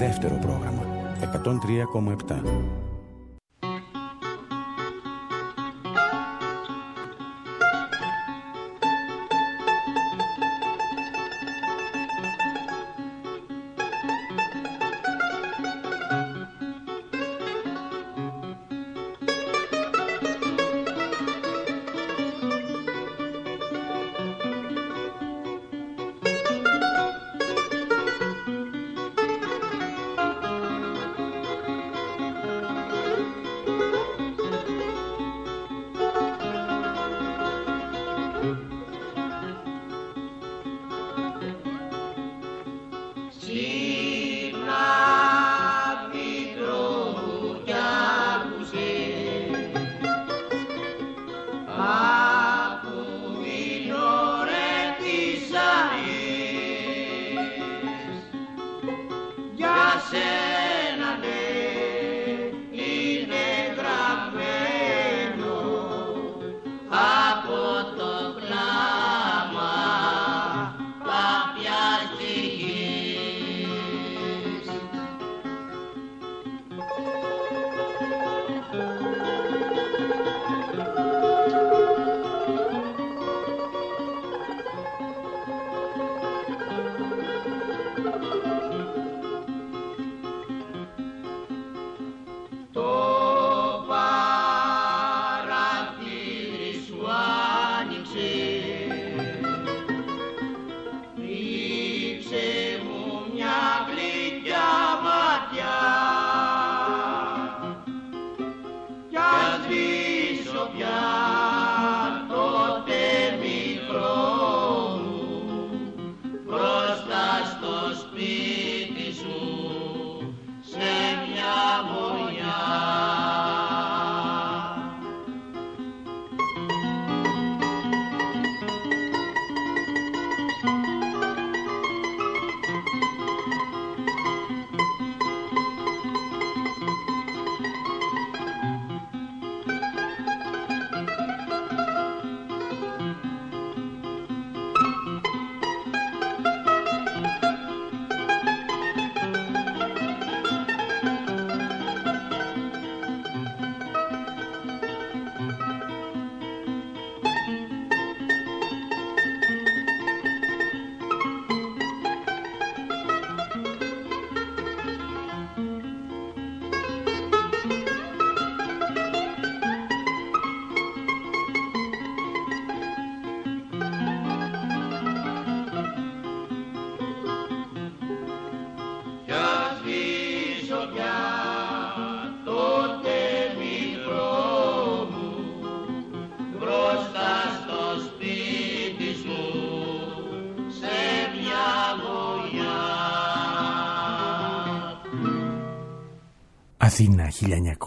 δεύτερο πρόγραμμα 103,7. Αθήνα 1946,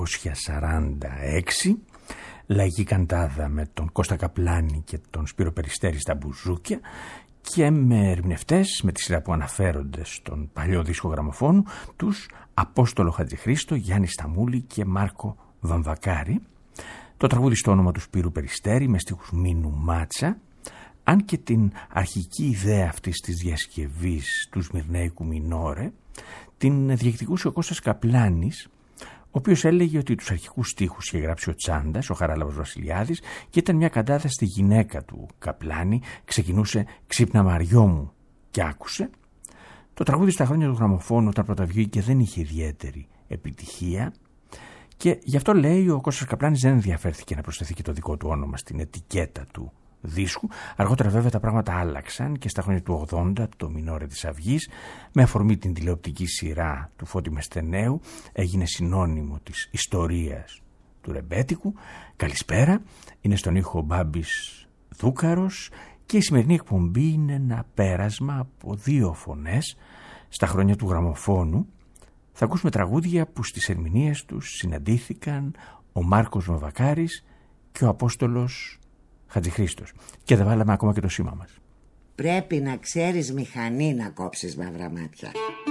λαϊκή καντάδα με τον Κώστα Καπλάνη και τον Σπύρο Περιστέρη στα μπουζούκια και με ερμηνευτές με τη σειρά που αναφέρονται στον παλιό δίσκο γραμμοφώνου τους Απόστολο Χατζηχρήστο, Γιάννη Σταμούλη και Μάρκο Βαμβακάρη. Το τραγούδι στο όνομα του Σπύρου Περιστέρη με στίχους Μίνου Μάτσα, αν και την αρχική ιδέα αυτής της διασκευής του Σμυρνέικου Μινόρε την διεκδικούσε ο Κώστας Καπλάνης, ο οποίος έλεγε ότι τους αρχικούς στίχους είχε γράψει ο Τσάντας, ο Χαράλαμπος Βασιλιάδης, και ήταν μια καντάδα στη γυναίκα του Καπλάνη, ξεκινούσε «Ξύπνα Μαριό μου» και άκουσε. Το τραγούδι στα χρόνια του γραμμοφώνου όταν πρωτοβγήκε δεν είχε ιδιαίτερη επιτυχία και γι' αυτό λέει ο Κώστας Καπλάνης δεν ενδιαφέρθηκε να προσθεθεί και το δικό του όνομα στην ετικέτα του δίσκου. Αργότερα βέβαια τα πράγματα άλλαξαν και στα χρόνια του 80 το Μινόρε της Αυγής με αφορμή την τηλεοπτική σειρά του Φώτη Μεσθεναίου έγινε συνώνυμο της ιστορίας του ρεμπέτικου. Καλησπέρα, είναι στον ήχο Μπάμπης Δούκαρος και η σημερινή εκπομπή είναι ένα πέρασμα από δύο φωνές στα χρόνια του γραμμοφώνου. Θα ακούσουμε τραγούδια που στις ερμηνείες τους συναντήθηκαν ο Μάρκος Βαμβακάρης και ο Απόστολος Χατζηχρήστος. Και δεν βάλαμε ακόμα και το σήμα μας. Πρέπει να ξέρεις μηχανή να κόψεις μαύρα μάτια.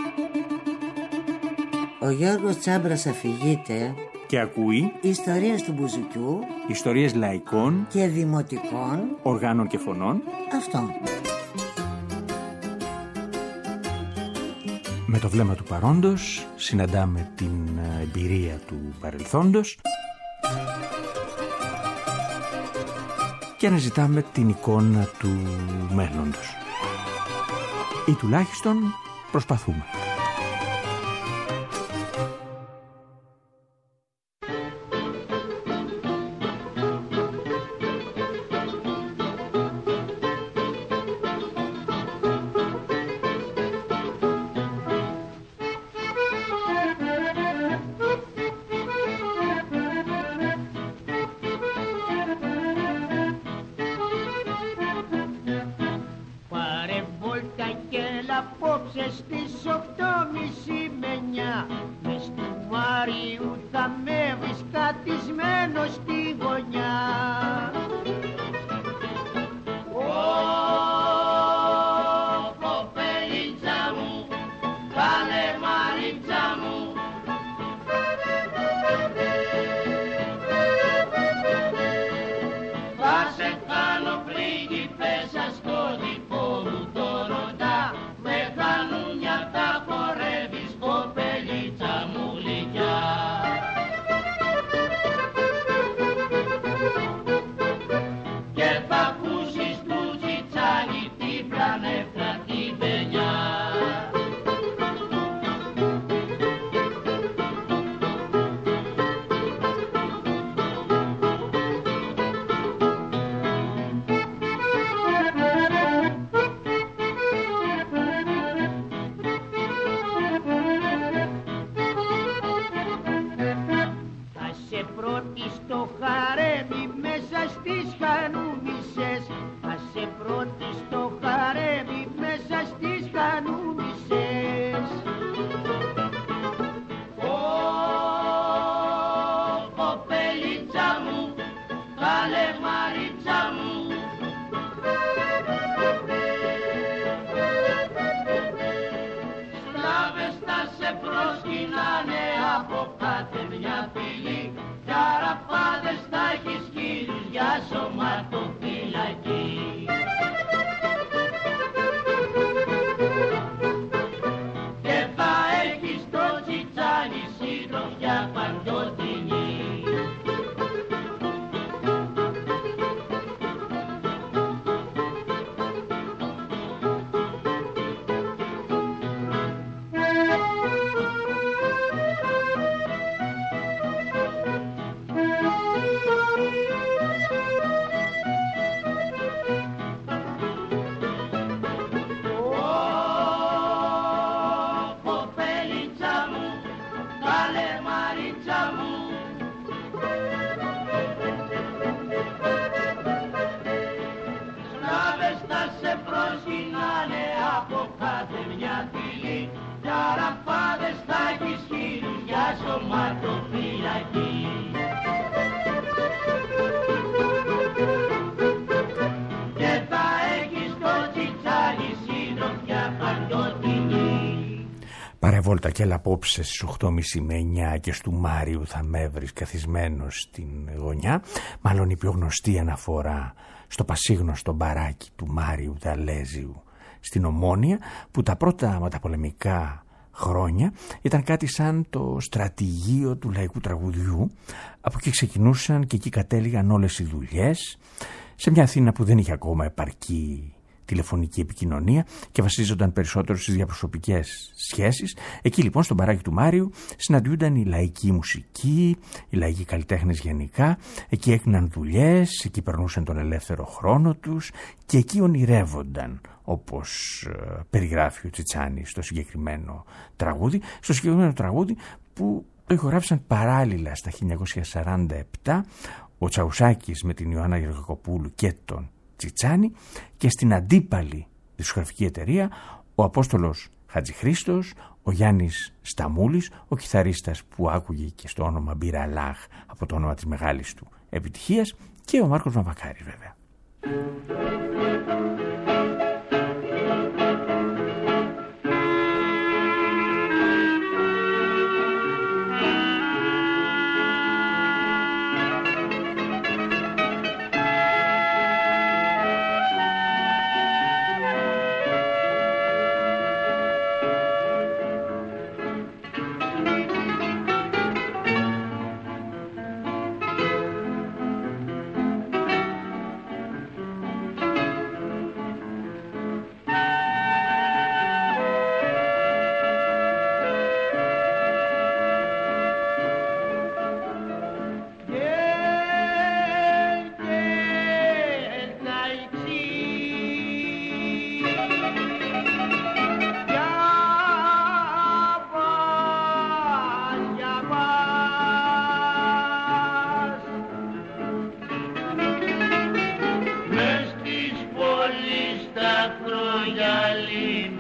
Ο Γιώργος Τσάμπρας αφηγείται και ακούει ιστορίες του μπουζουκιού, ιστορίες λαϊκών και δημοτικών οργάνων και φωνών. Αυτό. Με το βλέμμα του παρόντος συναντάμε την εμπειρία του παρελθόντος και αναζητάμε την εικόνα του μέλλοντος. Ή τουλάχιστον προσπαθούμε. Βόλτα και έλα απόψε στις 8.30 με 9 και στου Μάριου θα με βρεις καθισμένος στην γωνιά. Μάλλον η πιο γνωστή αναφορά στο πασίγνωστο μπαράκι του Μάριου Δαλέζιου στην Ομόνια, που τα πρώτα μεταπολεμικά χρόνια ήταν κάτι σαν το στρατηγείο του λαϊκού τραγουδιού. Από εκεί ξεκινούσαν και εκεί κατέληγαν όλες οι δουλειές, σε μια Αθήνα που δεν είχε ακόμα επαρκή τηλεφωνική επικοινωνία και βασίζονταν περισσότερο στις διαπροσωπικές σχέσεις. Εκεί λοιπόν στο μπαράκι του Μάριου συναντιούνταν η λαϊκή μουσική, οι λαϊκοί καλλιτέχνες γενικά, εκεί έκαναν δουλειές, εκεί περνούσαν τον ελεύθερο χρόνο τους και εκεί ονειρεύονταν, όπως περιγράφει ο Τσιτσάνης στο συγκεκριμένο τραγούδι, που το ηχογράφησαν παράλληλα στα 1947 ο Τσαουσάκης με την Ιωάννα Γεωργακοπούλου και τον Τσιτσάνη, και στην αντίπαλη δισκογραφική εταιρεία ο Απόστολος Χατζηχρήστος, ο Γιάννης Σταμούλης, ο κιθαρίστας που άκουγε και στο όνομα Μπιραλάχ από το όνομα της μεγάλης του επιτυχίας, και ο Μάρκος Μαυρακάρης βέβαια.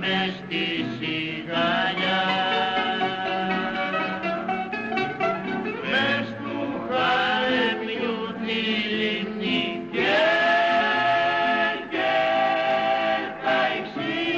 μες στη σιγαλιά. Μες του χαρεμιού τη λιμνή και καηξή.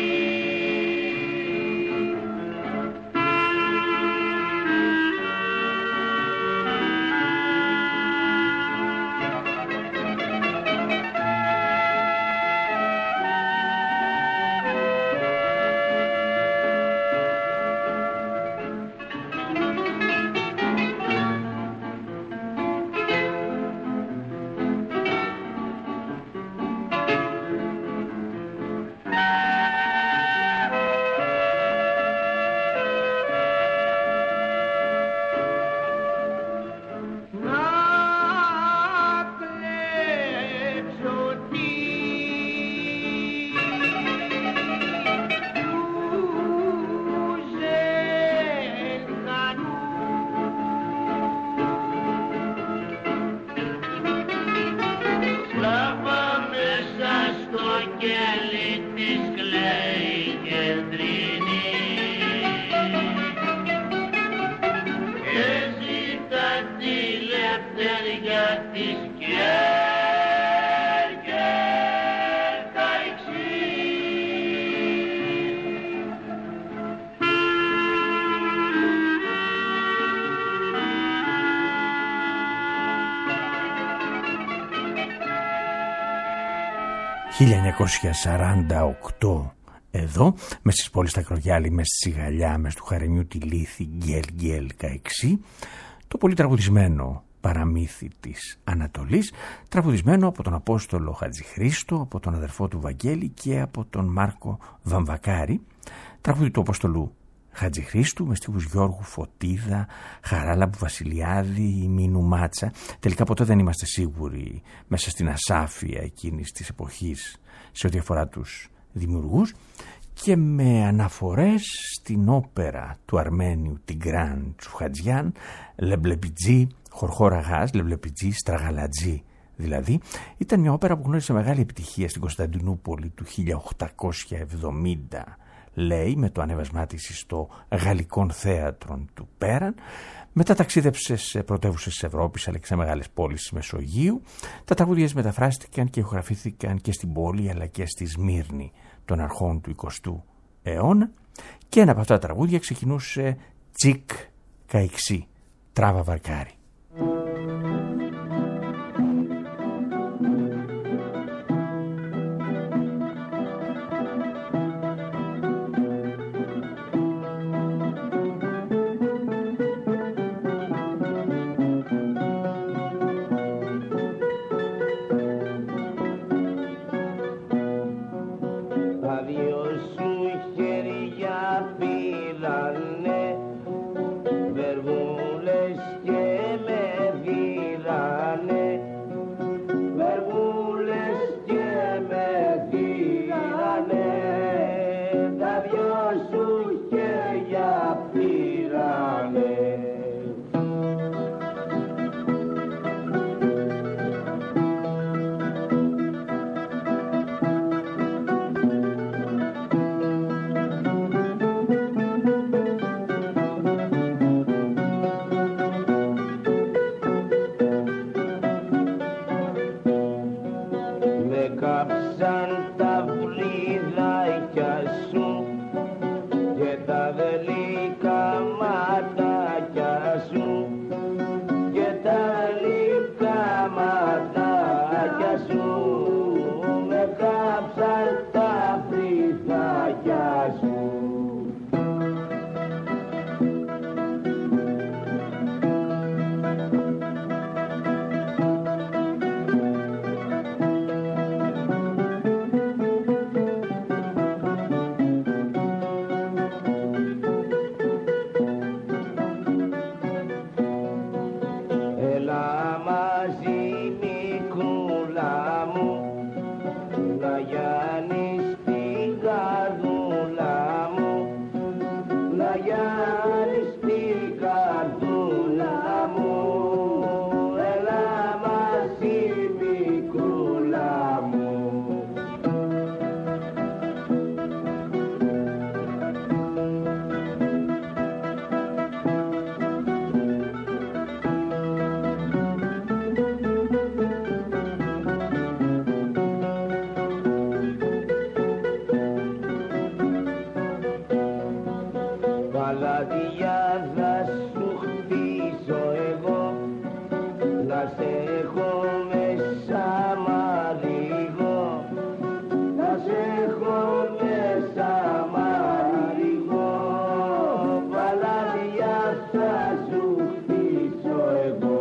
«1948 εδώ, μες στις πόλεις τα Κρογιάλη, μες στη Σιγαλιά, μες του Χαρεμιού τη Λύθη, γκέλ γκέλ καεξή», το πολύ τραγουδισμένο παραμύθι της Ανατολής, τραγουδισμένο από τον Απόστολο Χατζηχρήστο, από τον αδερφό του Βαγγέλη και από τον Μάρκο Βαμβακάρη, τραγούδι του Απόστολου Χατζηχρήστου με στίχους Γιώργου Φωτίδα, Χαράλαμπου Βασιλιάδη, Μίνου Μάτσα. Τελικά ποτέ δεν είμαστε σίγουροι μέσα στην ασάφεια εκείνης της εποχής σε ό,τι αφορά τους δημιουργούς, και με αναφορές στην όπερα του Αρμένιου Τιγκράν Τσουχατζιάν, Λεμπλεπιτζή, Χορχόρα Γάς, Λεμπλεπιτζή, Στραγαλατζή δηλαδή. Ήταν μια όπερα που γνώρισε μεγάλη επιτυχία στην Κωνσταντινούπολη του 1870, λέει, με το ανέβασμά της στο Γαλλικών Θέατρων του Πέραν. Μετά ταξίδεψε σε πρωτεύουσες της Ευρώπης αλλά και σε μεγάλες πόλεις της Μεσογείου. Τα τραγούδια μεταφράστηκαν και ηχογραφήθηκαν και στην πόλη αλλά και στη Σμύρνη των αρχών του 20ου αιώνα. Και ένα από αυτά τα τραγούδια ξεκινούσε «Τσικ καηξή», Τράβα Βαρκάρη. Παλάτια θα σου χτίσω εγώ, να σε έχω μέσα μαρίγο, να σε έχω μέσα μαρίγο. Παλάτια θα σου χτίσω εγώ.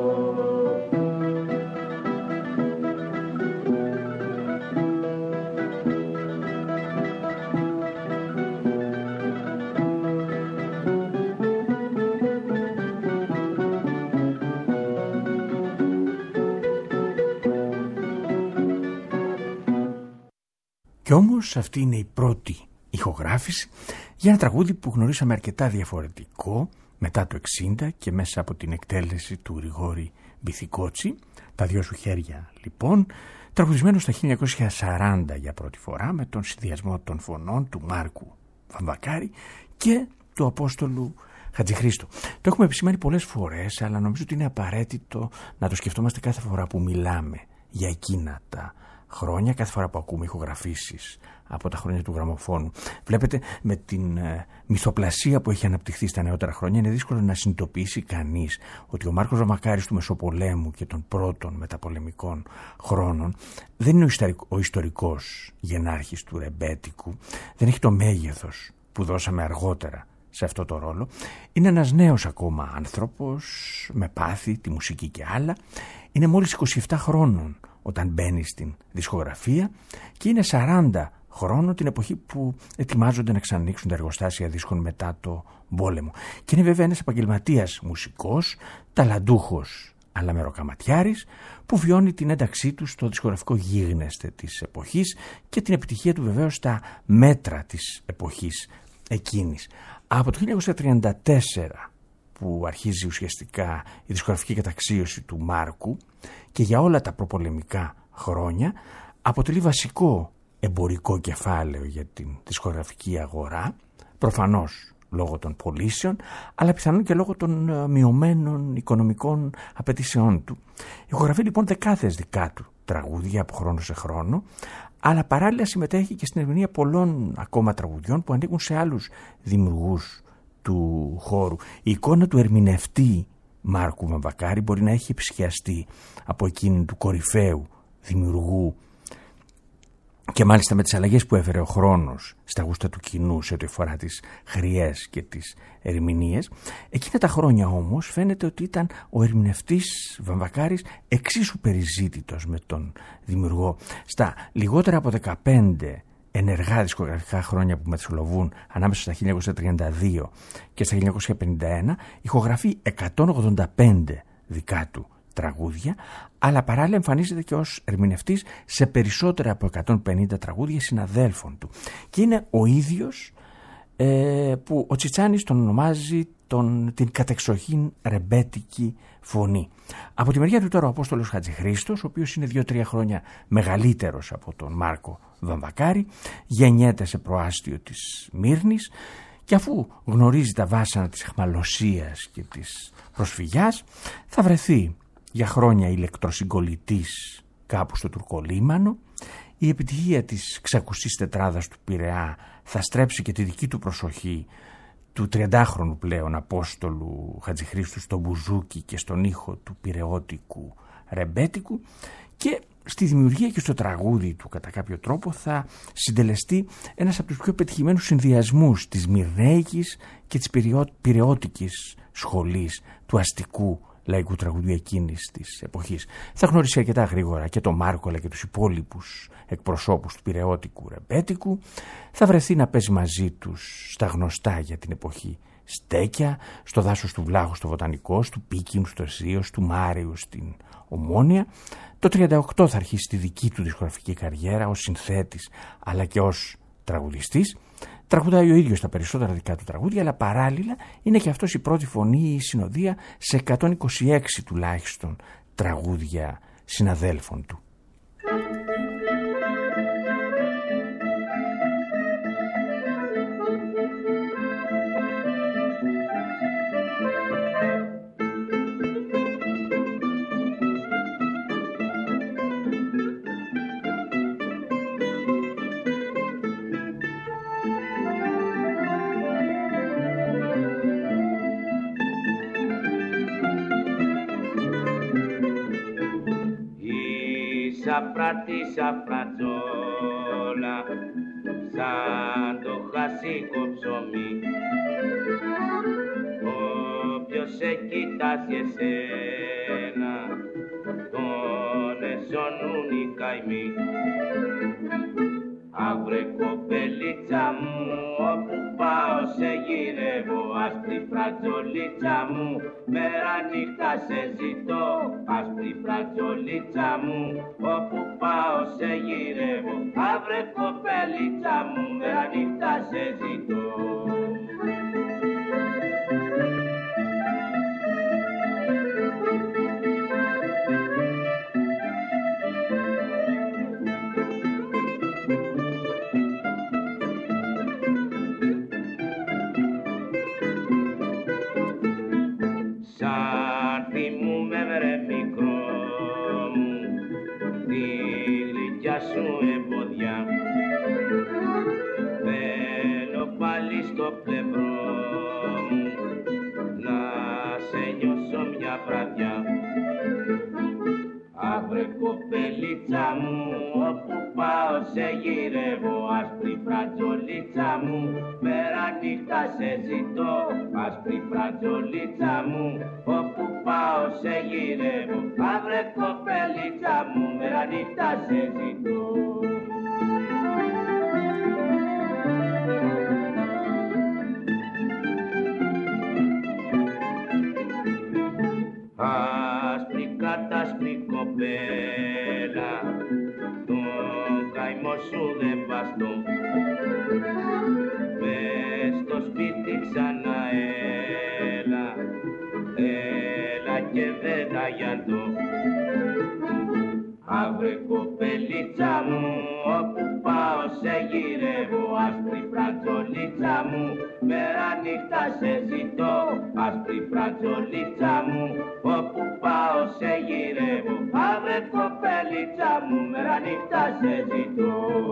Κι όμως αυτή είναι η πρώτη ηχογράφηση για ένα τραγούδι που γνωρίσαμε αρκετά διαφορετικό μετά το 60 και μέσα από την εκτέλεση του Γρηγόρη Μπιθικότσι. Τα δυο σου χέρια λοιπόν, τραγουδισμένο στα 1940 για πρώτη φορά με τον συνδυασμό των φωνών του Μάρκου Βαμβακάρη και του Απόστολου Χατζηχρήστου. Το έχουμε επισημάνει πολλές φορές, αλλά νομίζω ότι είναι απαραίτητο να το σκεφτόμαστε κάθε φορά που μιλάμε για εκείνα τα χρόνια, κάθε φορά που ακούμε ηχογραφήσεις από τα χρόνια του γραμμοφώνου. Βλέπετε, με την μυθοπλασία που έχει αναπτυχθεί στα νεότερα χρόνια, είναι δύσκολο να συνειδητοποιήσει κανείς ότι ο Μάρκος Βαμβακάρης του Μεσοπολέμου και των πρώτων μεταπολεμικών χρόνων δεν είναι ο ιστορικός γενάρχης του ρεμπέτικου, δεν έχει το μέγεθος που δώσαμε αργότερα σε αυτό το ρόλο. Είναι ένας νέος ακόμα άνθρωπος με πάθη, τη μουσική και άλλα. Είναι μόλις 27 χρόνων όταν μπαίνει στην δισκογραφία και είναι 40 χρόνων την εποχή που ετοιμάζονται να ξανανοίξουν τα εργοστάσια δίσκων μετά το πόλεμο. Και είναι βέβαια ένας επαγγελματίας μουσικός, ταλαντούχος αλλά μεροκαματιάρης, που βιώνει την ένταξή του στο δισκογραφικό γίγνεσθε της εποχής και την επιτυχία του βεβαίως στα μέτρα της εποχής εκείνης. Από το 1934 που αρχίζει ουσιαστικά η δισκογραφική καταξίωση του Μάρκου και για όλα τα προπολεμικά χρόνια αποτελεί βασικό εμπορικό κεφάλαιο για την δισκογραφική αγορά, προφανώς λόγω των πωλήσεων, αλλά πιθανόν και λόγω των μειωμένων οικονομικών απαιτήσεών του. Ηχογραφεί λοιπόν δεκάδες δικά του τραγούδια από χρόνο σε χρόνο, αλλά παράλληλα συμμετέχει και στην ερμηνεία πολλών ακόμα τραγουδιών που ανήκουν σε άλλους δημιουργούς του χώρου. Η εικόνα του ερμηνευτή Μάρκου Βαμβακάρη μπορεί να έχει επισκιαστεί από εκείνη του κορυφαίου δημιουργού και μάλιστα με τις αλλαγές που έφερε ο χρόνος στα γούστα του κοινού σε ό,τι αφορά τις χρειές και τις ερμηνείες. Εκείνα τα χρόνια όμως φαίνεται ότι ήταν ο ερμηνευτής Βαμβακάρης εξίσου περιζήτητος με τον δημιουργό. Στα λιγότερα από 15 ενεργά δισκογραφικά χρόνια που μεθυσλοβούν ανάμεσα στα 1932 και στα 1951, ηχογραφεί 185 δικά του τραγούδια, αλλά παράλληλα εμφανίζεται και ως ερμηνευτής σε περισσότερα από 150 τραγούδια συναδέλφων του. Και είναι ο ίδιος που ο Τσιτσάνης τον ονομάζει την κατεξοχήν ρεμπέτικη φωνή. Από τη μεριά του τώρα ο Απόστολος Χατζηχρήστος, ο οποίος είναι 2-3 χρόνια μεγαλύτερος από τον Μάρκο Βαμβακάρη, γεννιέται σε προάστιο της Μύρνης και αφού γνωρίζει τα βάσανα της αιχμαλωσίας και της προσφυγιάς, θα βρεθεί για χρόνια ηλεκτροσυγκολητής κάπου στο Τουρκολίμανο. Η επιτυχία της ξακουστής τετράδας του Πειραιά θα στρέψει και τη δική του προσοχή του 30χρονου πλέον Απόστολου Χατζηχρήστου στο μπουζούκι και στον ήχο του πειραιώτικου ρεμπέτικου, και στη δημιουργία και στο τραγούδι του κατά κάποιο τρόπο θα συντελεστεί ένας από τους πιο πετυχημένους συνδυασμούς της μυρνέικης και της πειραιώτικης σχολής του αστικού λαϊκού τραγουδιού εκείνης της εποχής. Θα γνωρίσει αρκετά γρήγορα και τον Μάρκο αλλά και τους υπόλοιπους εκπροσώπους του πειραιώτικου ρεμπέτικου. Θα βρεθεί να παίζει μαζί τους στα γνωστά για την εποχή στέκια, στο δάσος του Βλάχου στο Βοτανικό, του Πίκινου στο Ερσίος, του Μάριου στην Ομόνια. Το 1938 θα αρχίσει τη δική του δισκογραφική καριέρα ως συνθέτης αλλά και ως τραγουδιστής. Τραγουδάει ο ίδιος τα περισσότερα δικά του τραγούδια, αλλά παράλληλα είναι και αυτός η πρώτη φωνή ή συνοδεία σε 126 τουλάχιστον τραγούδια συναδέλφων του. σαπράτη σαπρατζόλα, σαν το χασίκο ψωμί. Όποιος σε κοιτάζει εσένα, τον εζώνουν οι καημοί. Αύρε κοπελίτσα μου, όπου πάω σε γυρεύω, άσπρη φρατζολίτσα μου, μέρα νύχτα σε ζητώ. Άσπρη φρατζολίτσα μου, όπου πάω σε γυρεύω, αύρε κοπελίτσα μου, μέρα νύχτα σε ζητώ. Κοπελίτσα μου, όπου πάω σε γυρεύω, άσπρη φρατζολίτσα μου, μέρα νύχτα σε ζητώ. Άσπρη φρατζολίτσα μου, όπου πάω σε γυρεύω, αύρε κοπελίτσα μου, μέρα νύχτα σε ζητώ. Άσπρη κατάσπρη κοπέλα, τον καημό σου δεν βαστώ. Μες στο σπίτι ξανά έλα, έλα και δεν τα γιαντώ. Αύρε κοπελίτσα μου, όπου πάω σε γυρεύω, άσπρη φρατζολίτσα μου, μέρα νύχτα σε ζητώ. Άσπρη φρατζολίτσα μου, όπου πάω σε γυρεύω, αύρε κοπελίτσα μου, μέρα νύχτα σε ζητώ.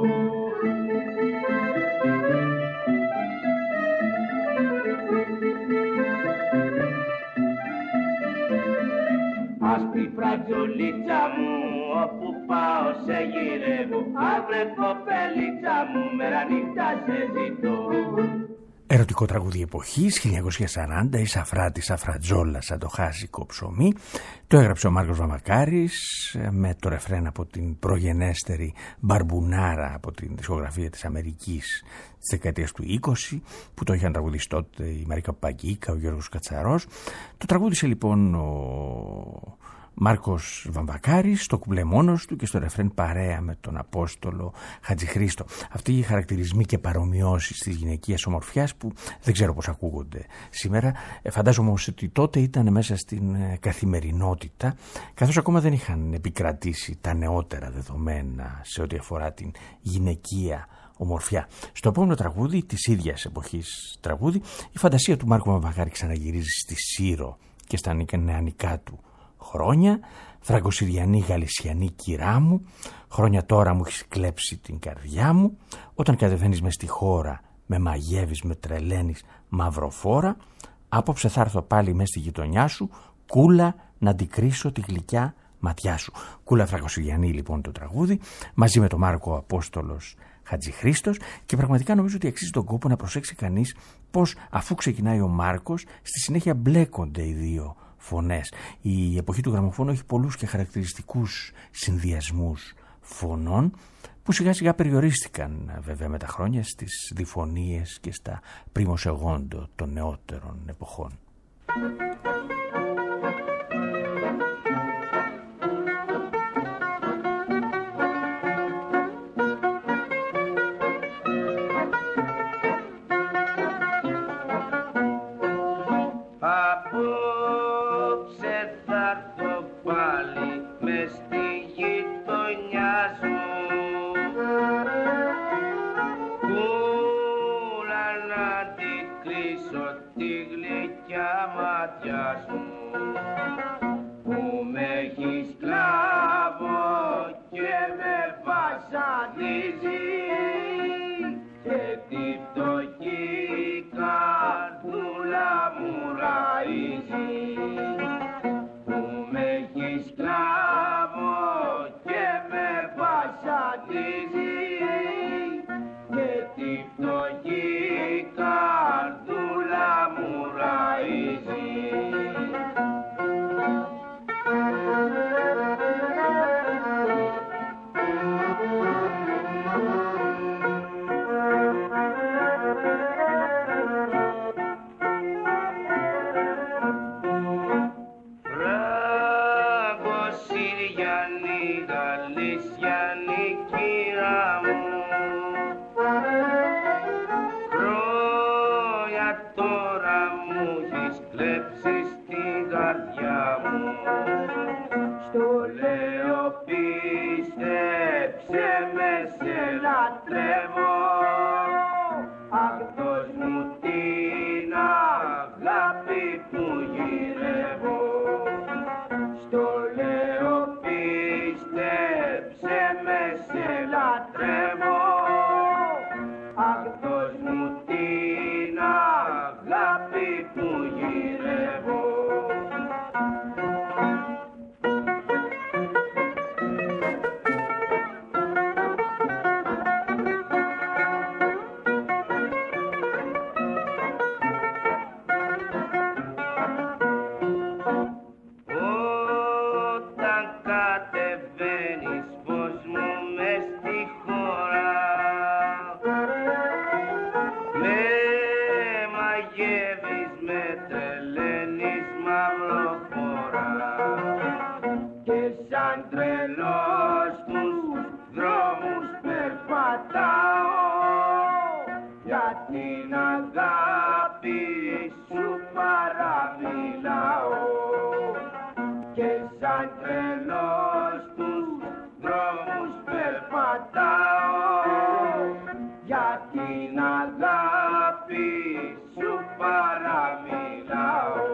Άσπρη φρατζολίτσα μου, όπου πάω σε γυρεύω, αύρε κοπελίτσα μου, μέρα νύχτα σε ζητώ. Ερωτικό τραγούδι εποχής 1940, η Σαφράτη Σαφρατζόλα σαν το χάσικο ψωμί. Το έγραψε ο Μάρκος Βαμβακάρης με το ρεφρέν από την προγενέστερη Μπαρμπουνάρα από την δισκογραφία της Αμερικής της δεκαετίας του 20, που το είχαν τραγουδίσει τότε η Μαρίκα Παγκίκα, ο Γιώργος Κατσαρός. Το τραγούδισε λοιπόν ο Μάρκος Βαμβακάρης, στο κουμπλέ μόνος του και στο ρεφρέν παρέα με τον Απόστολο Χατζηχρήστο. Αυτοί οι χαρακτηρισμοί και παρομοιώσεις της γυναικείας ομορφιάς που δεν ξέρω πώς ακούγονται σήμερα, φαντάζομαι όμως ότι τότε ήταν μέσα στην καθημερινότητα, καθώς ακόμα δεν είχαν επικρατήσει τα νεότερα δεδομένα σε ό,τι αφορά την γυναικεία ομορφιά. Στο επόμενο τραγούδι, της ίδιας εποχής τραγούδι, η φαντασία του Μάρκου Βαμβακάρη ξαναγυρίζει στη Σύρο και στα νεανικά του χρόνια. Φραγκοσυριανή Γαλισιανή κυρά μου, χρόνια τώρα μου έχεις κλέψει την καρδιά μου, όταν κατεβαίνεις μες στη χώρα με μαγεύεις, με τρελαίνεις μαυροφόρα, απόψε θα έρθω πάλι μες στη γειτονιά σου, κούλα να αντικρίσω τη γλυκιά ματιά σου. Κούλα Φραγκοσυριανή λοιπόν το τραγούδι, μαζί με τον Μάρκο Απόστολος Χατζηχρήστος, και πραγματικά νομίζω ότι αξίζει τον κόπο να προσέξει κανείς πως αφού ξεκινάει ο Μάρκος, στη συνέχεια μπλέκονται οι δύο φωνές. Η εποχή του γραμμοφώνου έχει πολλούς και χαρακτηριστικούς συνδυασμούς φωνών που σιγά σιγά περιορίστηκαν βέβαια με τα χρόνια στις διφωνίες και στα primo secondo των νεότερων εποχών. Που με έχει σκλάβο και με τώρα μου έχεις κλέψει στην καρδιά μου. Στο λέω πίστεψε με, σε λατρεύω. Αχ, δώσ' μου την αγάπη που γυρεύω. Στο λέω πίστεψε με, σε λατρεύω. Αχ, δώσ' μου την αγάπη που γυρεύω. Όταν κατεβαίνεις φως μου μες στη χώρα, με μαγεύεις, με τρελαίνεις μαυροφόρα, και σαν τρελός τους δρόμους περπατάω, για την αγάπη σου παραμιλάω, και σαν τρελός τους δρόμους περπατάω, για την αγάπη σου παραμιλάω.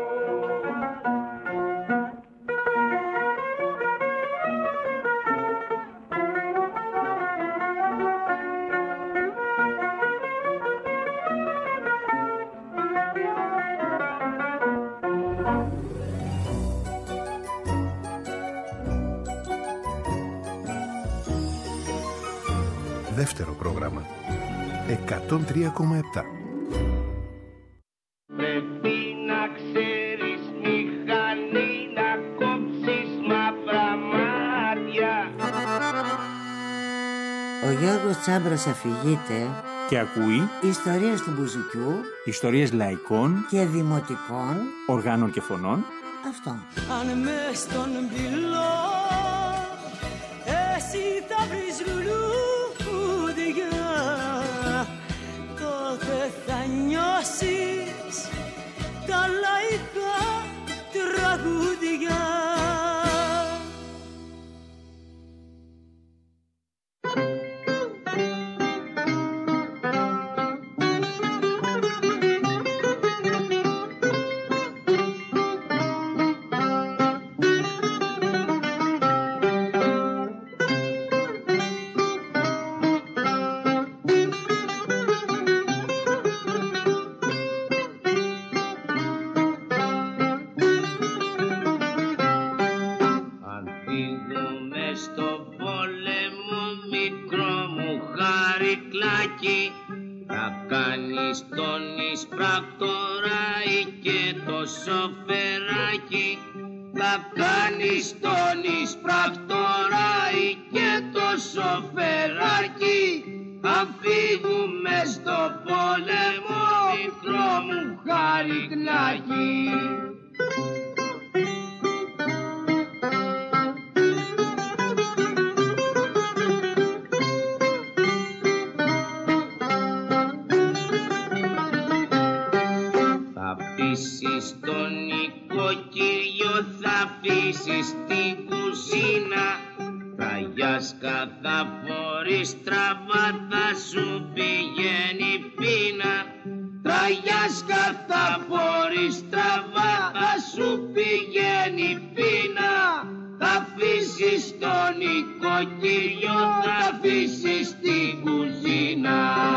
Δεύτερο πρόγραμμα 103,7. Πρέπει να ξέρεις μηχανή, να κόψεις μαύρα μάτια. Ο Γιώργος Τσάμπρος αφηγείται Και ακούει ιστορίες του μπουζουκιού ιστορίες λαϊκών, και δημοτικών. οργάνων και φωνών. Αυτό. Αν μες στον πυλό εσύ θα βρεις λουλούδια, τότε θα νιώσεις τα λαϊκά τραγούδια. Θα κάνεις τον εισπράκτορα ή και το σοφεράκι. Θα κάνεις τον εισπράκτορα ή και το σοφεράκι. Θα φύγουμε στο πόλεμο, μικρό μου χαριγνάκι. Αφήσεις τον οικοκύριο, θα αφήσεις την κουζίνα. Τραγιάσκα θα φορείς τραβά, θα σου πηγαίνει πείνα. Τραγιάσκα θα φορείς τραβά, θα σου πηγαίνει πείνα. Θα αφήσεις τον οικοκύριο, θα αφήσεις την κουζίνα.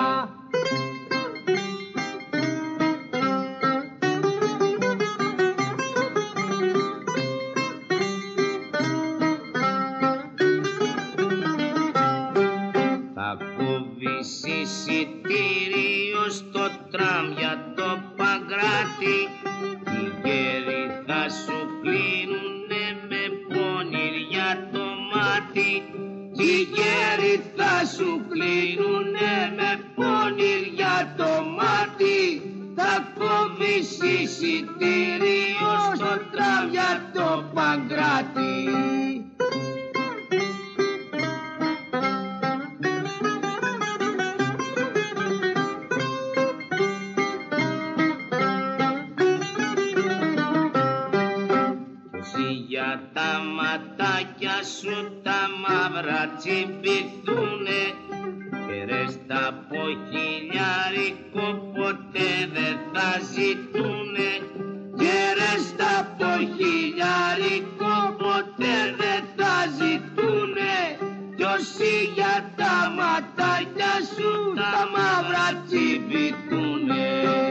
Εισιτήριο στο τραμ για το Παγκράτη. Οι γέροι θα σου κλείνουνε με πονηριά το μάτι. Οι γέροι θα σου κλείνουνε με πονηριά το μάτι. Θα κόβεις εισιτήριο στο τραμ για το Παγκράτη. τα ματάκια σου τα μαύρα τσιμπηθούνε και ρε στα από χιλιάρικο ποτέ δεν θα ζητούνε και ρε στα από χιλιάρικο ποτέ δεν θα ζητούνε κι όσοι για τα ματάκια σου τα μαύρα τσιμπηθούνε.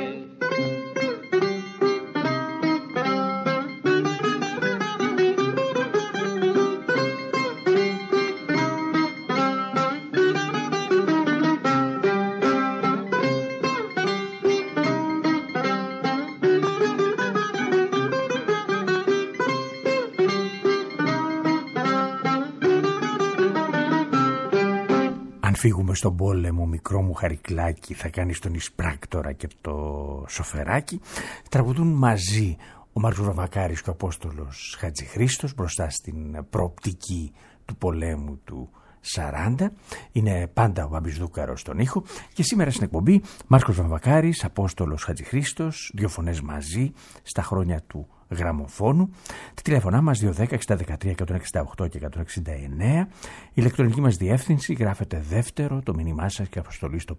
Φύγουμε στον πόλεμο, μικρό μου χαρικλάκι, θα κάνεις τον εισπράκτορα και το σοφεράκι. Τραγουδούν μαζί ο Μάρκος Βαμβακάρης και ο Απόστολος Χατζηχρήστος μπροστά στην προοπτική του πολέμου του 40. Είναι πάντα ο Μπάμπης Δούκαρος στον ήχο και σήμερα στην εκπομπή Μάρκος Βαμβακάρης, Απόστολος Χατζηχρήστος, δύο φωνές μαζί στα χρόνια του γραμμοφώνου. Τα τηλέφωνά μας 210-6013-168 και 169. Η ηλεκτρονική μας διεύθυνση γράφεται δεύτερο, το μήνυμά σας και αποστολή στο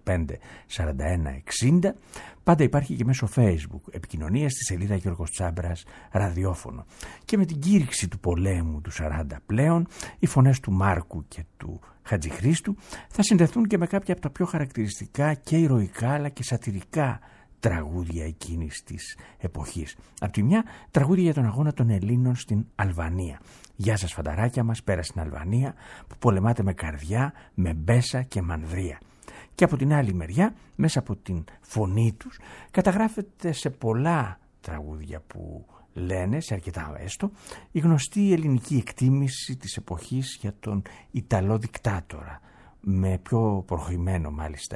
54160. Πάντα υπάρχει και μέσω Facebook επικοινωνία στη σελίδα Γιώργος Τσάμπρας ραδιόφωνο. Και με την κήρυξη του πολέμου του 40 πλέον, οι φωνές του Μάρκου και του Χατζηχρήστου θα συνδεθούν και με κάποια από τα πιο χαρακτηριστικά και ηρωικά αλλά και σατιρικά τραγούδια εκείνης της εποχής. Απ' τη μια, τραγούδια για τον αγώνα των Ελλήνων στην Αλβανία. Γεια σας φανταράκια μας, πέρα στην Αλβανία, που πολεμάτε με καρδιά, με μπέσα και μανδρία. Και από την άλλη μεριά, μέσα από την φωνή τους, καταγράφεται σε πολλά τραγούδια που λένε, σε αρκετά έστω, η γνωστή ελληνική εκτίμηση της εποχής για τον Ιταλό δικτάτορα, με πιο προχωρημένο μάλιστα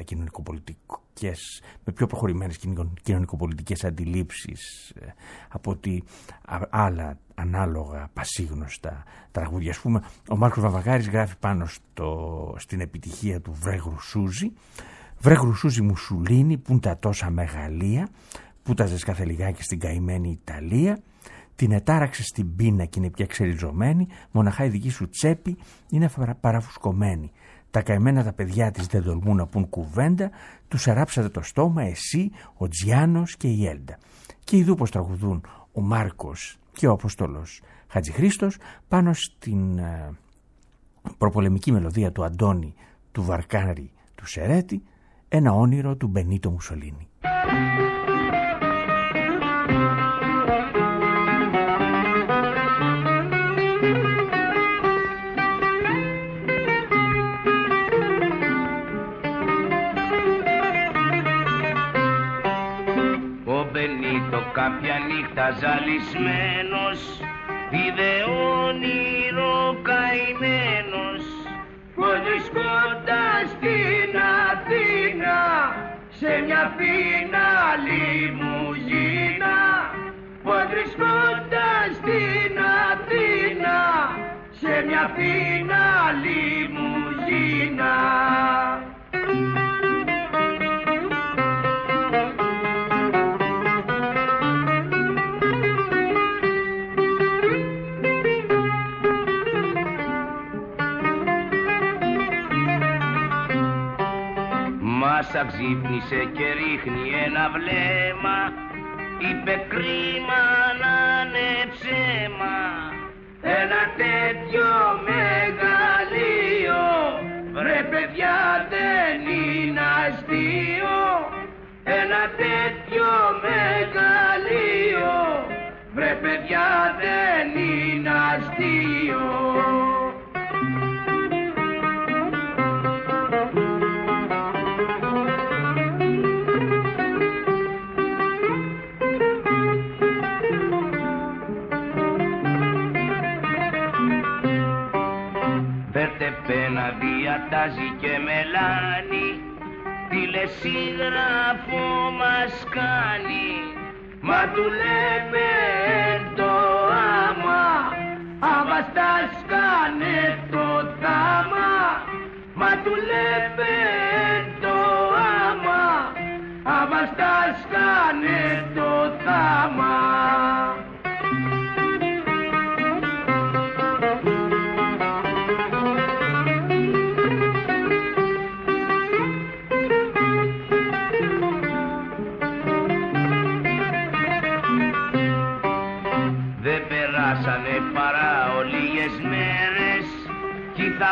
με πιο προχωρημένες κοινωνικοπολιτικές αντιλήψεις από ότι άλλα ανάλογα πασίγνωστα τραγούδια. Ας πούμε, ο Μάρκος Βαμβακάρης γράφει πάνω στην επιτυχία του «Βρε Γρουσούζι», «Βρε Γρουσούζι Μουσουλίνη, πουν τα τόσα μεγαλεία, που τάζες κάθε λιγάκι στην καημένη Ιταλία, την ετάραξε στην πείνα και είναι πια ξεριζωμένη, μοναχά η δική σου τσέπη είναι παραφουσκωμένη. Τα καημένα τα παιδιά της δεν τολμούν να πουν κουβέντα, τους αράψατε το στόμα εσύ, ο Τζιάνος και η Έλντα». Και ειδού πως τραγουδούν ο Μάρκος και ο Απόστολος Χατζηχρήστος πάνω στην προπολεμική μελωδία του Αντώνη του Βαρκάρη του Σερέτη, ένα όνειρο του Μπενίτο Μουσολίνη. Κάποια νύχτα ζαλισμένος, είδε όνειρο καημένος, πως βρισκόταν στην Αθήνα σε μια φίνα λιμουζίνα, πως βρισκόταν στην Αθήνα σε μια φίνα λιμουζίνα. Μάσα ξύπνησε και ρίχνει ένα βλέμμα, είπε κρίμα να είναι ψέμα. Ένα τέτοιο μεγαλείο, βρε παιδιά δεν είναι αστείο. Ένα τέτοιο μεγαλείο, βρε παιδιά δεν είναι αστείο. Να διατάζει και μελάνι, τηλεσίγραφο μας κάνει. Μα του λέμε το άμα, αβαστάς κάνε το θάμα. Μα του λέμε το άμα, αβαστάς κάνε το θάμα.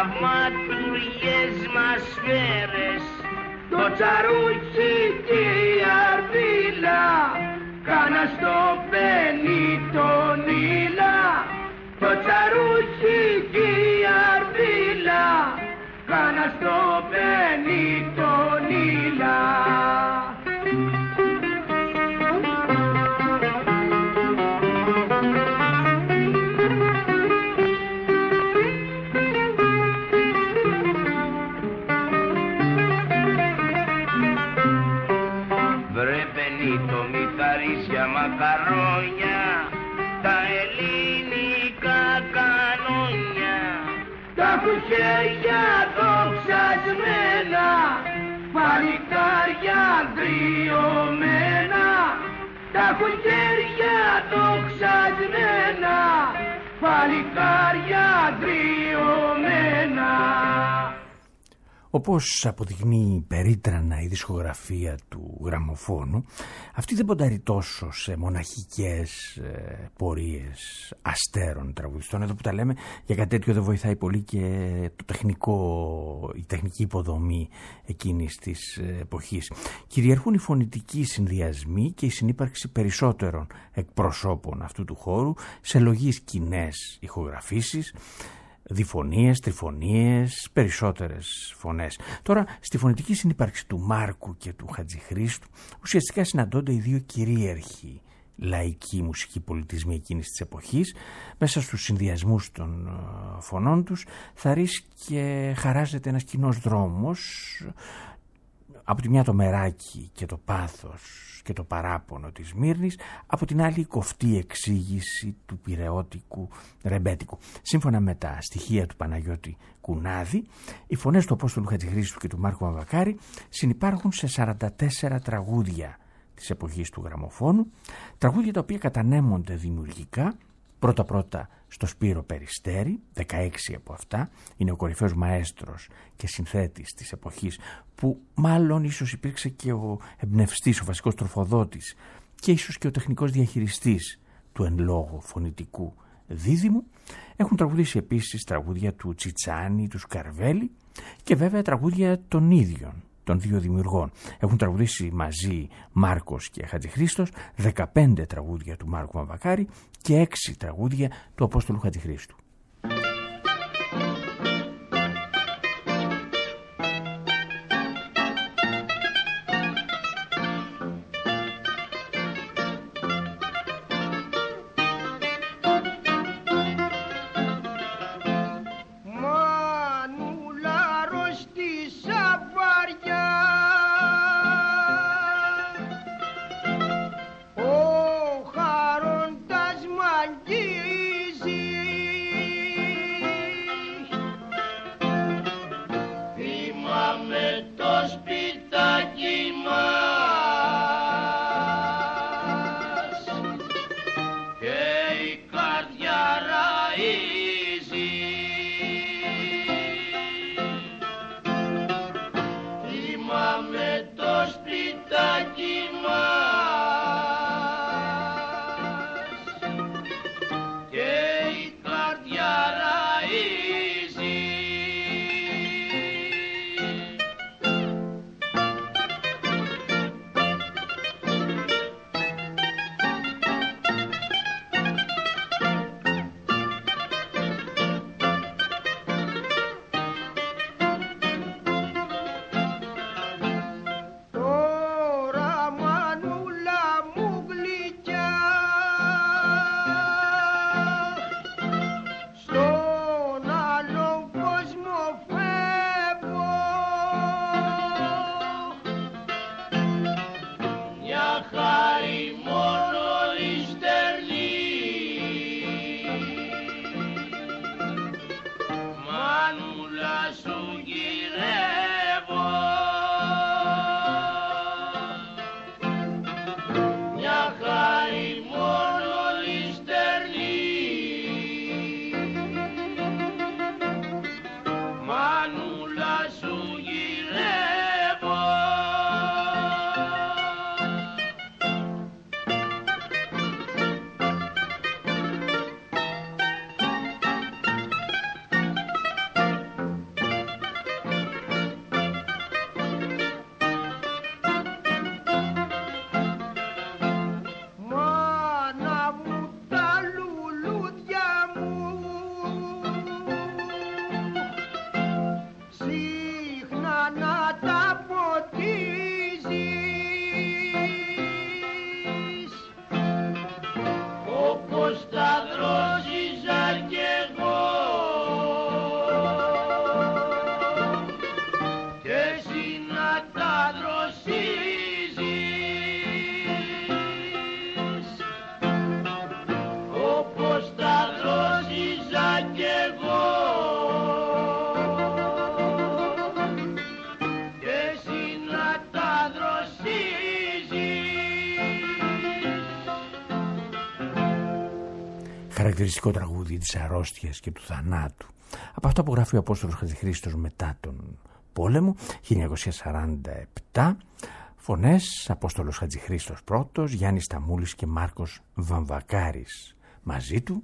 θαυματουργές μας φέρες. Το τσαρούτσι και η αρδίλα, κάνα στο πένι τον ήλα. Το τσαρούτσι και η αρδίλα, κάνα στο πένι τον ήλα. Μακαρόνια, τα ελληνικά κανόνια, τα κουκέρια δοξασμένα, παλικάρια δριωμένα, τα κουκέρια δοξασμένα, παλικάρια δριωμένα. Όπως αποδεικνύει περίτρανα η δισκογραφία του γραμμοφώνου, αυτή δεν ποντάρει τόσο σε μοναχικές πορείες αστέρων τραγουδιστών. Εδώ που τα λέμε, για κάτι τέτοιο δεν βοηθάει πολύ και η τεχνική υποδομή εκείνης της εποχής. Κυριαρχούν οι φωνητικοί συνδυασμοί και η συνύπαρξη περισσότερων εκπροσώπων αυτού του χώρου σε λογείς κοινές ηχογραφήσεις, διφωνίες, τριφωνίες, περισσότερες φωνές. Τώρα, στη φωνητική συνύπαρξη του Μάρκου και του Χατζηχρήστου, ουσιαστικά συναντώνται οι δύο κυρίαρχοι λαϊκοί μουσικοί πολιτισμοί εκείνης της εποχής. Μέσα στους συνδυασμούς των φωνών τους θαρρείς και χαράζεται ένας κοινός δρόμος. Από τη μια το μεράκι και το πάθος και το παράπονο της Μύρνης, από την άλλη η κοφτή εξήγηση του πειραιώτικου ρεμπέτικου. Σύμφωνα με τα στοιχεία του Παναγιώτη Κουνάδη, οι φωνές του Απόστολου Χατζηχρήστου και του Μάρκου Μαβακάρη συνυπάρχουν σε 44 τραγούδια της εποχής του γραμμοφώνου, τραγούδια τα οποία κατανέμονται δημιουργικά. Πρώτα-πρώτα στο Σπύρο Περιστέρη, 16 από αυτά, είναι ο κορυφαίος μαέστρος και συνθέτης της εποχής, που μάλλον ίσως υπήρξε και ο εμπνευστής, ο βασικός τροφοδότης και ίσως και ο τεχνικός διαχειριστής του εν λόγω φωνητικού δίδυμου. Έχουν τραγουδήσει επίσης τραγούδια του Τσιτσάνη, του Σκαρβέλη και βέβαια τραγούδια των ίδιων των δύο δημιουργών. Έχουν τραγουδήσει μαζί Μάρκος και Χατζηχρήστος 15 τραγούδια του Μάρκου Μαβακάρη και 6 τραγούδια του Απόστολου Χατζηχρήστου. χαρακτηριστικό τραγούδι της αρρώστιας και του θανάτου. Από αυτά που γράφει ο Απόστολος Χατζηχρήστος μετά τον πόλεμο, 1947, φωνές Απόστολος Χατζηχρήστος πρώτος, Γιάννης Σταμούλης και Μάρκος Βαμβακάρης μαζί του.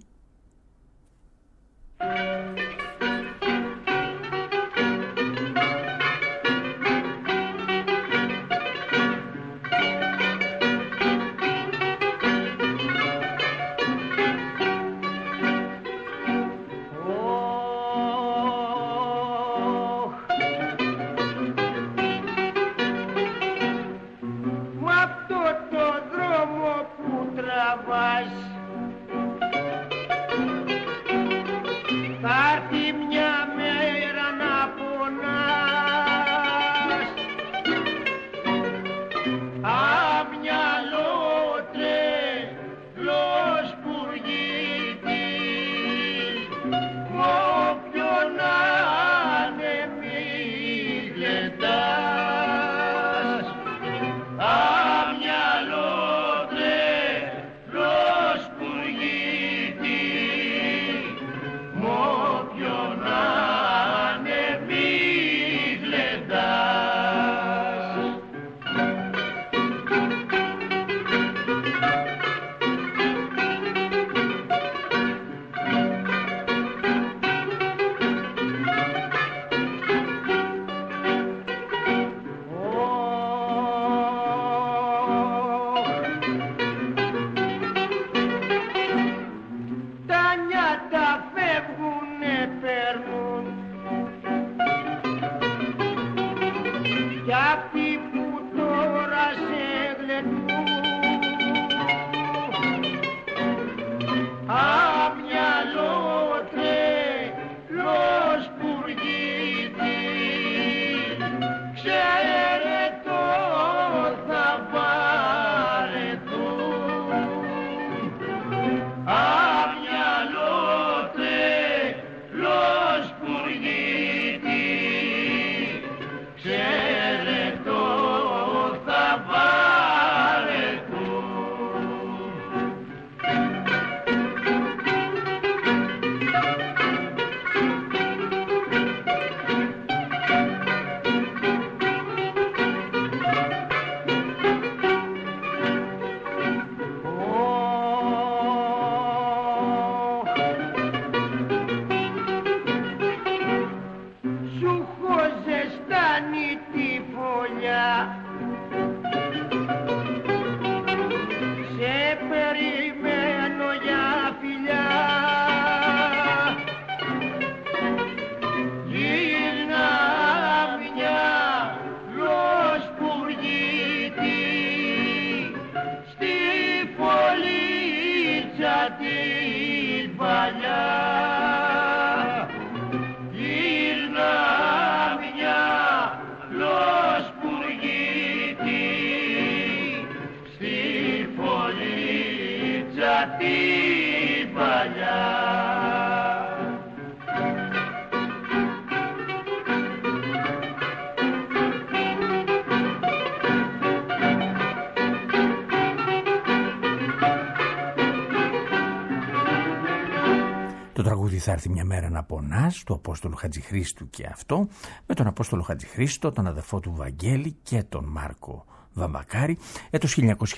Το τραγούδι «Θα έρθει μια μέρα να πονάς» του Απόστολου Χατζηχρήστου και αυτό, με τον Απόστολο Χατζηχρήστο, τον αδερφό του Βαγγέλη και τον Μάρκο Βαμβακάρη, έτος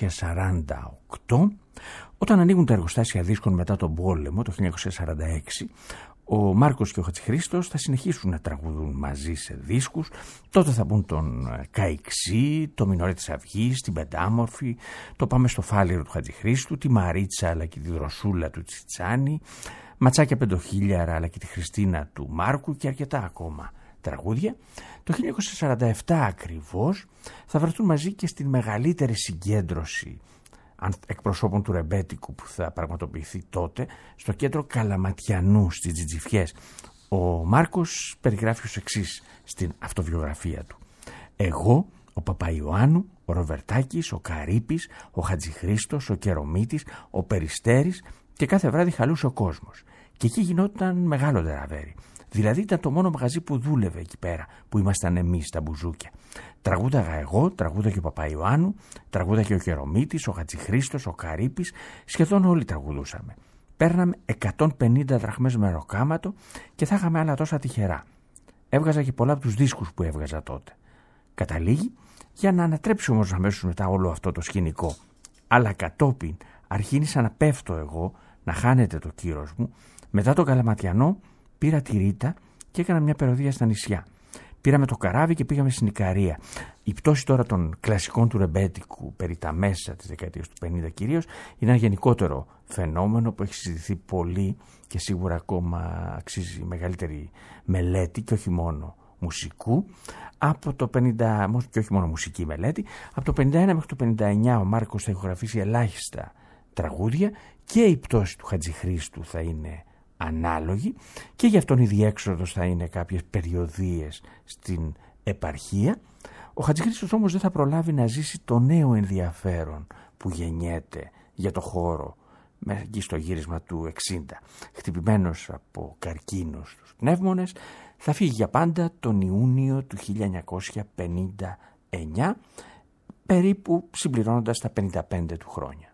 1948, όταν ανοίγουν τα εργοστάσια δίσκων μετά τον πόλεμο, το 1946, ο Μάρκος και ο Χατζηχρήστος θα συνεχίσουν να τραγουδούν μαζί σε δίσκους. Τότε θα μπουν τον Καϊξή, το Μινόρε της Αυγής, την Πεντάμορφη, το Πάμε στο Φάληρο του Χατζηχρήστου, τη Μαρίτσα αλλά και τη Δροσούλα του Τσιτσάνη, Ματσάκια Πεντοχίλιαρα αλλά και τη Χριστίνα του Μάρκου και αρκετά ακόμα τραγούδια. Το 1947 ακριβώς θα βρεθούν μαζί και στην μεγαλύτερη συγκέντρωση εκπροσώπων του ρεμπέτικου που θα πραγματοποιηθεί τότε στο κέντρο Καλαματιανού στις Τζιτζιφιές. Ο Μάρκος περιγράφει ως εξής στην αυτοβιογραφία του: εγώ, ο Παπαϊωάννου, ο Ροβερτάκης, ο Καρύπης, ο Χατζηχρήστος, ο Κερομίτης, ο Περιστέρης, και κάθε βράδυ χαλούσε ο κόσμος. Και εκεί γινόταν μεγάλο τεραβέρι. Δηλαδή ήταν το μόνο μαγαζί που δούλευε εκεί πέρα, που ήμασταν εμείς τα μπουζούκια. Τραγούδαγα εγώ, τραγούδαγε ο Παπαϊωάννου, τραγούδαγε ο Κερομίτης, ο Χατζηχρήστος, ο Καρύπης, σχεδόν όλοι τραγουδούσαμε. παίρναμε 150 δραχμές μεροκάματο και θα είχαμε άλλα τόσα τυχερά. Έβγαζα και πολλά από τους δίσκους που έβγαζα τότε. Καταλήγει, για να ανατρέψει όμως αμέσως μετά όλο αυτό το σκηνικό. Αλλά κατόπιν αρχίνησα να πέφτω εγώ, να χάνεται το κύρος μου. Μετά τον Καλαματιανό πήρα τη Ρίτα και έκανα μια περιοδεία στα νησιά. Πήραμε το καράβι και πήγαμε στην Ικαρία. Η πτώση τώρα των κλασικών του ρεμπέτικου περί τα μέσα της δεκαετίας του 50 κυρίως είναι ένα γενικότερο φαινόμενο που έχει συζητηθεί πολύ και σίγουρα ακόμα αξίζει μεγαλύτερη μελέτη και όχι μόνο μουσικού. Από το 50, και όχι μόνο μουσική μελέτη, από το 51 μέχρι το 59 ο Μάρκος θα ηχογραφήσει ελάχιστα τραγούδια και η πτώση του Χατζηχρήστου θα είναι ανάλογη και γι' αυτόν η διέξοδος θα είναι κάποιες περιοδίες στην επαρχία. Ο Χατζηχρήστος όμως δεν θα προλάβει να ζήσει το νέο ενδιαφέρον που γεννιέται για το χώρο εκεί στο γύρισμα του 60. Χτυπημένος από καρκίνο στους πνεύμονες, θα φύγει για πάντα τον Ιούνιο του 1959, περίπου συμπληρώνοντας τα 55 του χρόνια.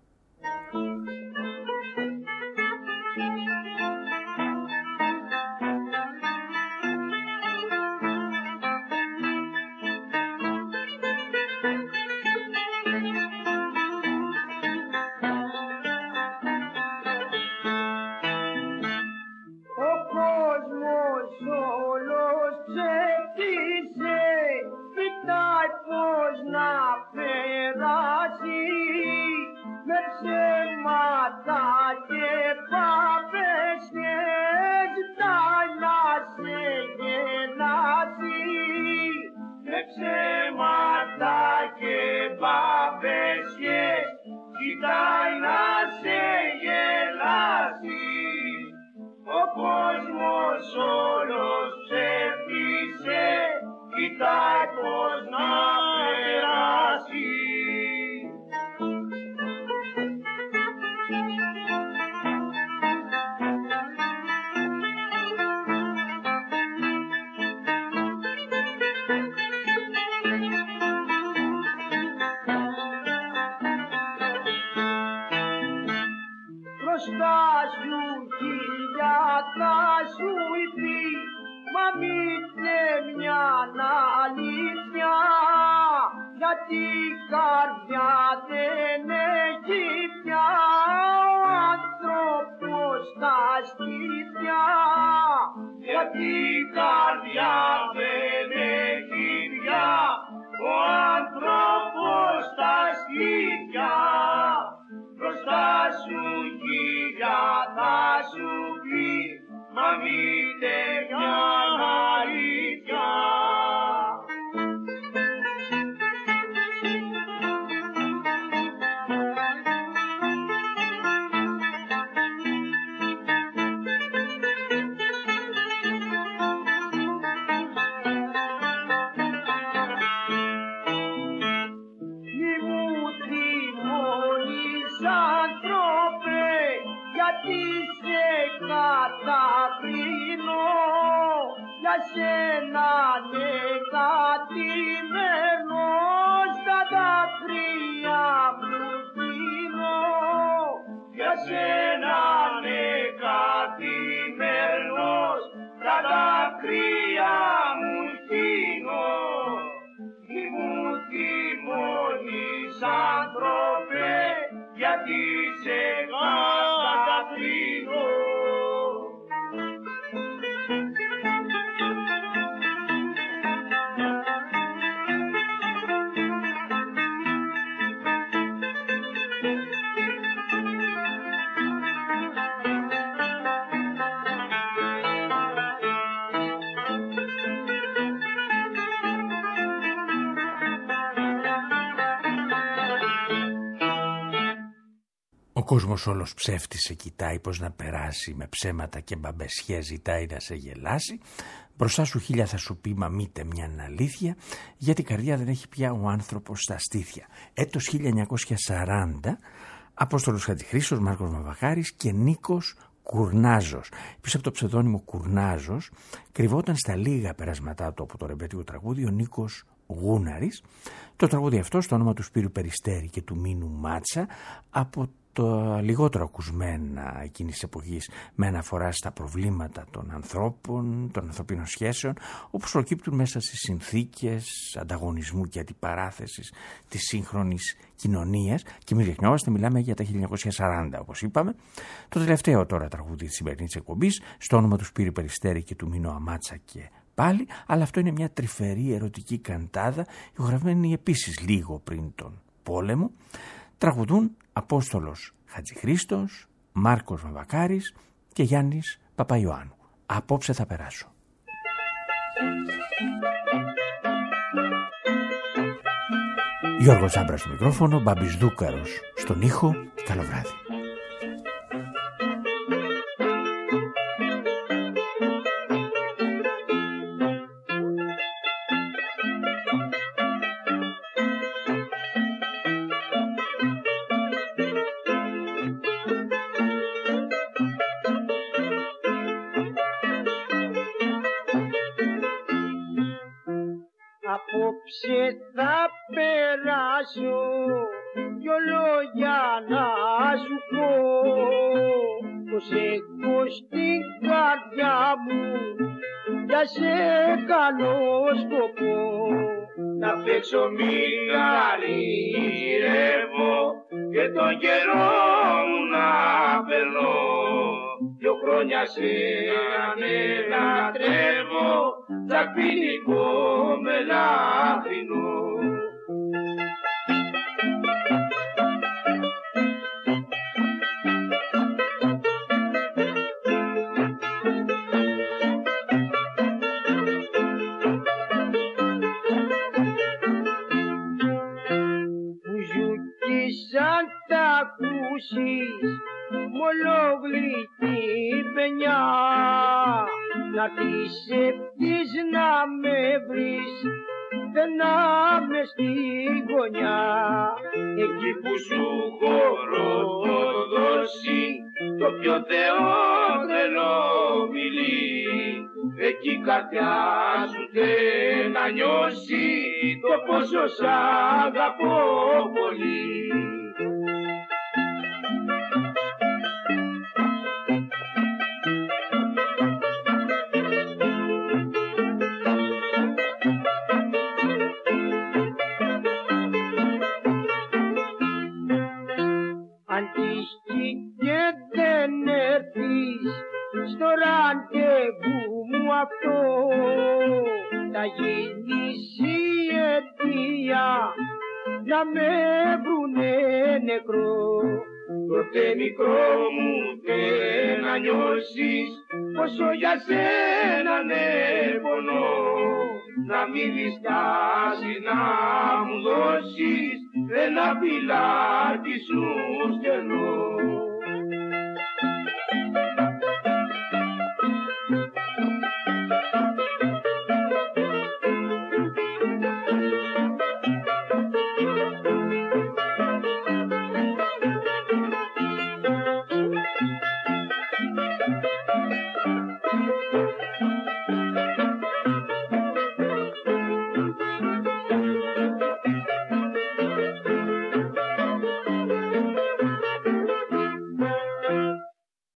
Ο κόσμος όλος ψεύτησε, κοιτάει πως να περάσει, με ψέματα και μπαμπεσιές ζητάει να σε γελάσει. Μπροστά σου χίλια θα σου πει, μα μήτε μια αλήθεια, γιατί η καρδιά δεν έχει πια ο άνθρωπος στα στήθια. Έτος 1940, Απόστολος Χατζηχρήστος, Μάρκος Μαυραχάρης και Νίκος Κουρνάζος. Πίσω από το ψευδόνυμο Κουρνάζος κρυβόταν στα λίγα περάσματά του από το ρεμπέτικο τραγούδι ο Νίκος Γούναρης. Το τραγούδι αυτό στο όνομα του Σπύρου Περιστέρη και του Μίνου Μάτσα από τα λιγότερο ακουσμένα εκείνης της εποχής με αναφορά στα προβλήματα των ανθρώπων, των ανθρωπίνων σχέσεων, όπως προκύπτουν μέσα στις συνθήκες ανταγωνισμού και αντιπαράθεσης της σύγχρονης κοινωνίας. Και μην ξεχνιόμαστε, μιλάμε για τα 1940 όπως είπαμε. Το τελευταίο τώρα τραγούδι της σημερινής εκπομπής, στο όνομα του Σπύρου Περιστέρη και του Μίνο Αμάτσα και πάλι, αλλά αυτό είναι μια τρυφερή ερωτική καντάδα, ηχογραφημένη επίσης λίγο πριν τον πόλεμο. Τραγουδούν Απόστολος Χατζηχρήστος, Μάρκος Βαμβακάρης και Γιάννης Παπαϊωάννου. Απόψε θα περάσω. Γιώργος Τσάμπρας στο μικρόφωνο, Μπάμπης Δούκαρος στον ήχο. Καλό βράδυ. Απόψε θα περάσω δυο λόγια να σου πω, πως έχω στην καρδιά μου για σε καλό σκοπό. Να παίξω μηγαρεύω και τον καιρό μου να περνώ, 2 χρόνια σε ανελατρεύω, τσακπίνικο με λαχρινό. Μπουζούκισαν τα ακούσεις μολογλυκή παινιά, να τις ευτείς να με βρεις, δεν να με στη γωνιά. Εκεί που σου χωρώ το δώσει, το πιο θεόθελο μιλεί, εκεί η καρδιά σου δεν να νιώσει το πόσο σ' αγαπώ πολύ. Στο ραντεβού μου αυτό θα γίνεις η αιτία να με βρουνε νεκρό. Τότε μικρό μου δεν να νιώσεις πόσο για σένα ναι πονώ, να μην διστάσεις να μου δώσεις ένα φυλάκι σου στενό.